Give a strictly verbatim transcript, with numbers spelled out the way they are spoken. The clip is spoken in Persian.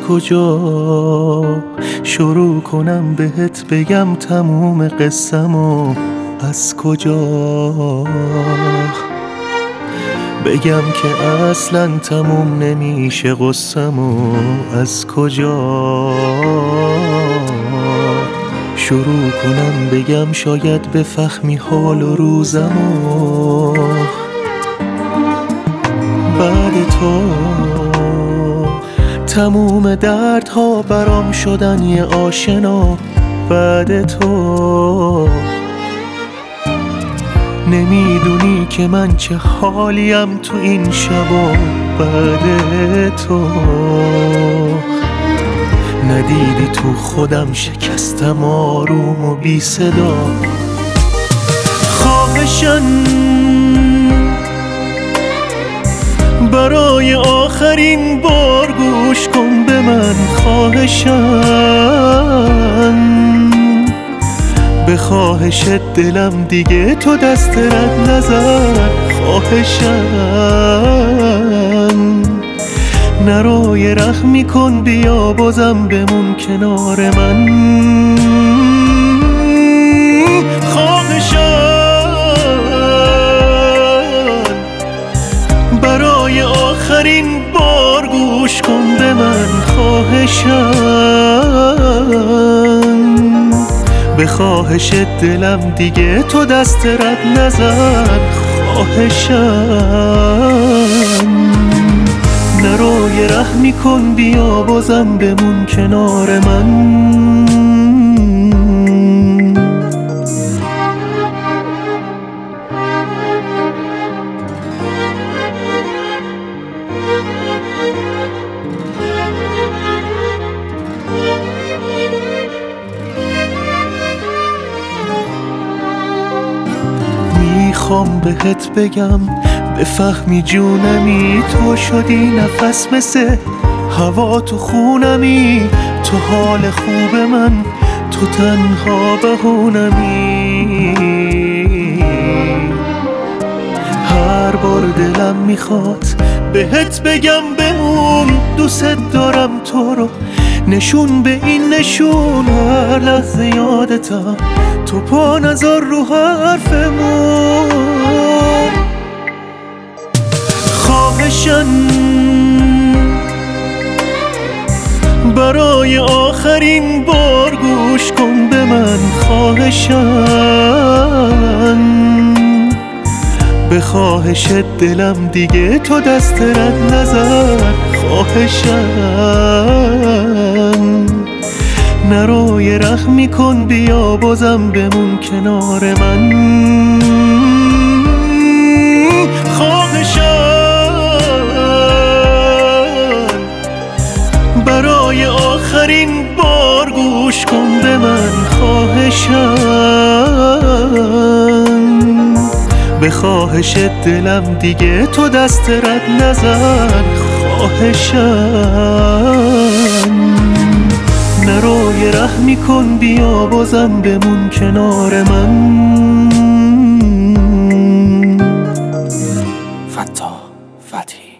کجا شروع کنم بهت بگم تموم قصه‌مو؟ از کجا بگم که اصلا تموم نمیشه قصه‌مو؟ از کجا شروع کنم بگم شاید بفهمی حال و روزمو؟ بعد تو تموم دردها برام شدن یه آشنا. بعد تو نمیدونی که من چه حالیم تو این شبا. بعد تو ندیدی تو خودم شکستم آروم و بی صدا. خواهشن برای آخرین بار گوش کن به من. خواهشن به خواهشت دلم دیگه تو دست رد نزن. خواهشن نروی رحمی کن بیا بازم بمون کنار من. خواهشن برای آخرین بار گوش کن به من. خواهشن به خواهشت دلم دیگه تو دست رد نزن. خواهشن نروی رحمی کن بیا بازم بمون کنار من. میخوام بهت بگم بفهمی جونمی، تو شدی نفس مثل هوا تو خونمی. تو حال خوب من، تو تنها بهونمی. هر بار دلم میخواد بهت بگم بمون، دوست دارم تو رو نشون به این نشون. هر لحظه یادتم تو پا نذار رو حرفمون. خواهشن برای آخرین بار گوش کن به من. خواهشن به خواهشت دلم دیگه تو دست رد نزن. خواهشن نروی رحمی کن بیا بازم بمون کنار من. خواهشن برای آخرین بار گوش کن به من. خواهشن به خواهشت دلم دیگه تو دست رد نزن. خواهشن نروی رحمی کن بیا بازم بمون کنار من. فتا فتی